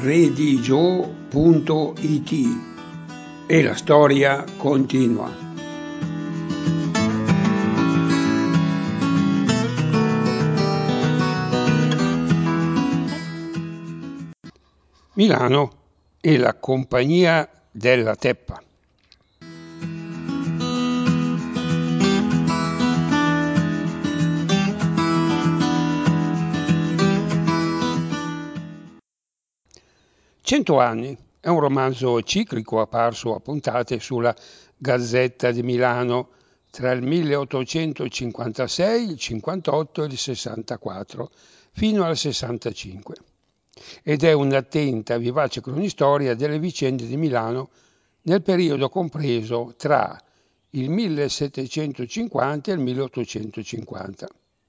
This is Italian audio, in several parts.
redigio.it e la storia continua. Milano e la Compagnia della Teppa. Cento anni è un romanzo ciclico apparso a puntate sulla Gazzetta di Milano tra il 1856, il 58 e il 64, fino al 65. Ed è un'attenta, vivace cronistoria delle vicende di Milano nel periodo compreso tra il 1750 e il 1850.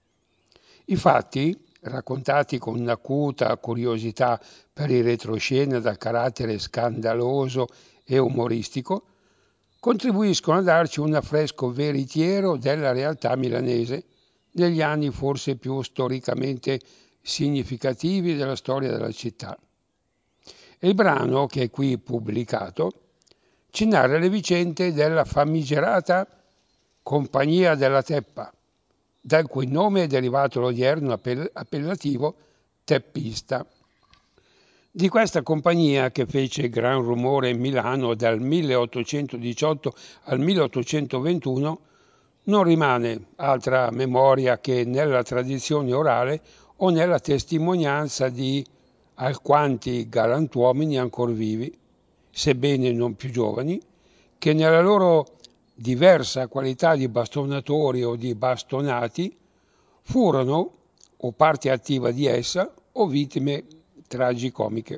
I fatti, raccontati con un'acuta curiosità per il retroscena dal carattere scandaloso e umoristico, contribuiscono a darci un affresco veritiero della realtà milanese negli anni forse più storicamente significativi della storia della città. E il brano che è qui pubblicato ci narra le vicende della famigerata Compagnia della Teppa, dal cui nome è derivato l'odierno appellativo teppista. Di questa compagnia, che fece gran rumore in Milano dal 1818 al 1821, non rimane altra memoria che nella tradizione orale o nella testimonianza di alquanti galantuomini ancor vivi, sebbene non più giovani, che nella loro diversa qualità di bastonatori o di bastonati furono o parte attiva di essa o vittime tragicomiche.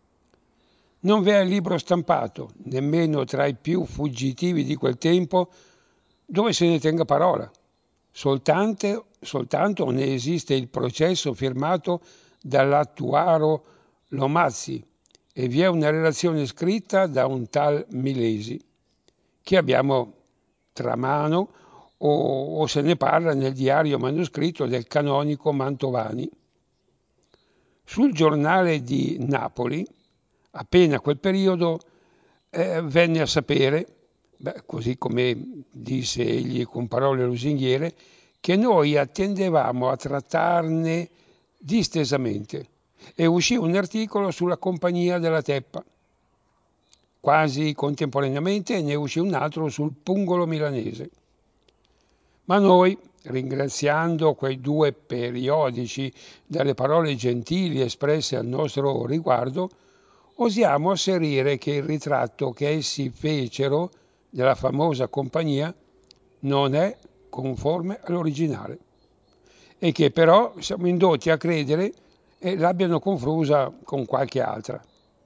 Non vi è libro stampato, nemmeno tra i più fuggitivi di quel tempo, dove se ne tenga parola. Soltanto ne esiste il processo firmato dall'attuaro Lomazzi e vi è una relazione scritta da un tal Milesi, che abbiamo tra mano o se ne parla nel diario manoscritto del canonico Mantovani. Sul giornale di Napoli, appena quel periodo, venne a sapere, così come disse egli con parole lusinghiere, che noi attendevamo a trattarne distesamente, e uscì un articolo sulla Compagnia della Teppa. Quasi contemporaneamente ne uscì un altro sul pungolo milanese. Ma noi, ringraziando quei due periodici dalle parole gentili espresse al nostro riguardo, osiamo asserire che il ritratto che essi fecero della famosa compagnia non è conforme all'originale e che però siamo indotti a credere l'abbiano confusa con qualche altra.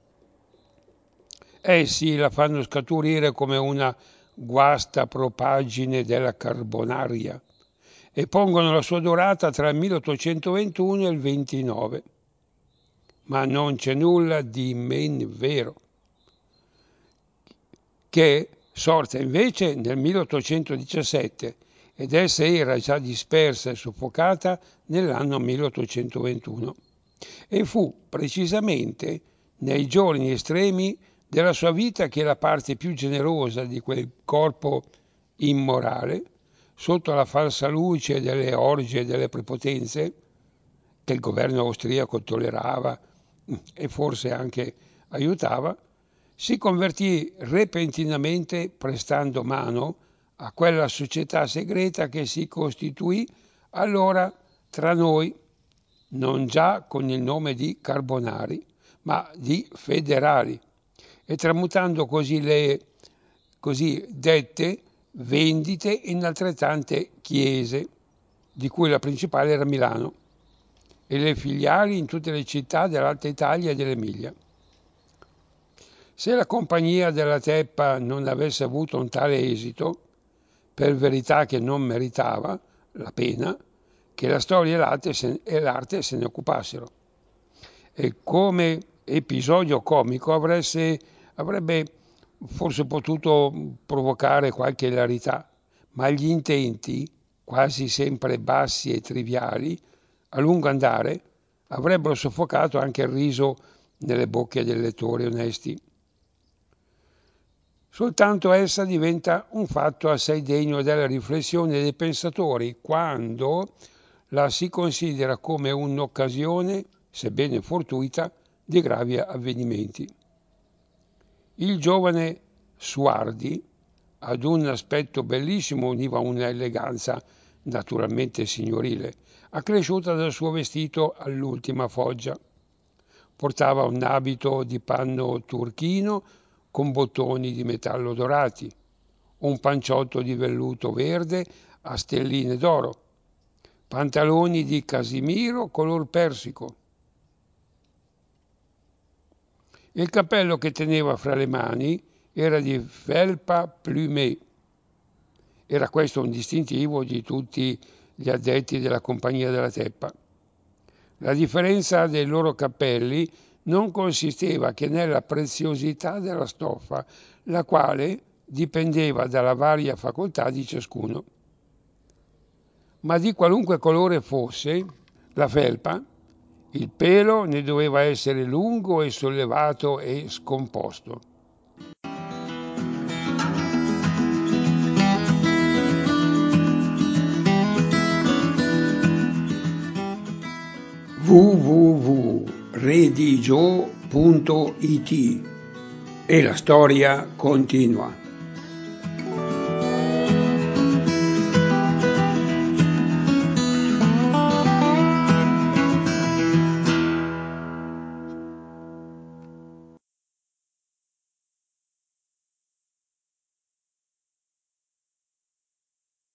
Essi la fanno scaturire come una guasta propagine della Carbonaria e pongono la sua durata tra il 1821 e il 29. Ma non c'è nulla di men vero, che sorta invece nel 1817 ed essa era già dispersa e soffocata nell'anno 1821 e fu precisamente nei giorni estremi della sua vita che la parte più generosa di quel corpo immorale, sotto la falsa luce delle orge e delle prepotenze che il governo austriaco tollerava e forse anche aiutava, si convertì repentinamente prestando mano a quella società segreta che si costituì allora tra noi, non già con il nome di Carbonari, ma di federali, e tramutando così le così dette vendite in altrettante chiese, di cui la principale era Milano, e le filiali in tutte le città dell'Alta Italia e dell'Emilia. Se la Compagnia della Teppa non avesse avuto un tale esito, per verità che non meritava la pena che la storia e l'arte se ne occupassero, e come episodio comico avrebbe forse potuto provocare qualche ilarità, ma gli intenti, quasi sempre bassi e triviali, a lungo andare avrebbero soffocato anche il riso nelle bocche dei lettori onesti. Soltanto essa diventa un fatto assai degno della riflessione dei pensatori quando la si considera come un'occasione, sebbene fortuita, di gravi avvenimenti. Il giovane Suardi, ad un aspetto bellissimo, univa un'eleganza naturalmente signorile, accresciuta dal suo vestito all'ultima foggia. Portava un abito di panno turchino con bottoni di metallo dorati, un panciotto di velluto verde a stelline d'oro, pantaloni di casimiro color persico. Il cappello che teneva fra le mani era di felpa plumée. Era questo un distintivo di tutti gli addetti della Compagnia della Teppa. La differenza dei loro cappelli non consisteva che nella preziosità della stoffa, la quale dipendeva dalla varia facoltà di ciascuno. Ma di qualunque colore fosse la felpa, il pelo ne doveva essere lungo e sollevato e scomposto. www.redigio.it e la storia continua.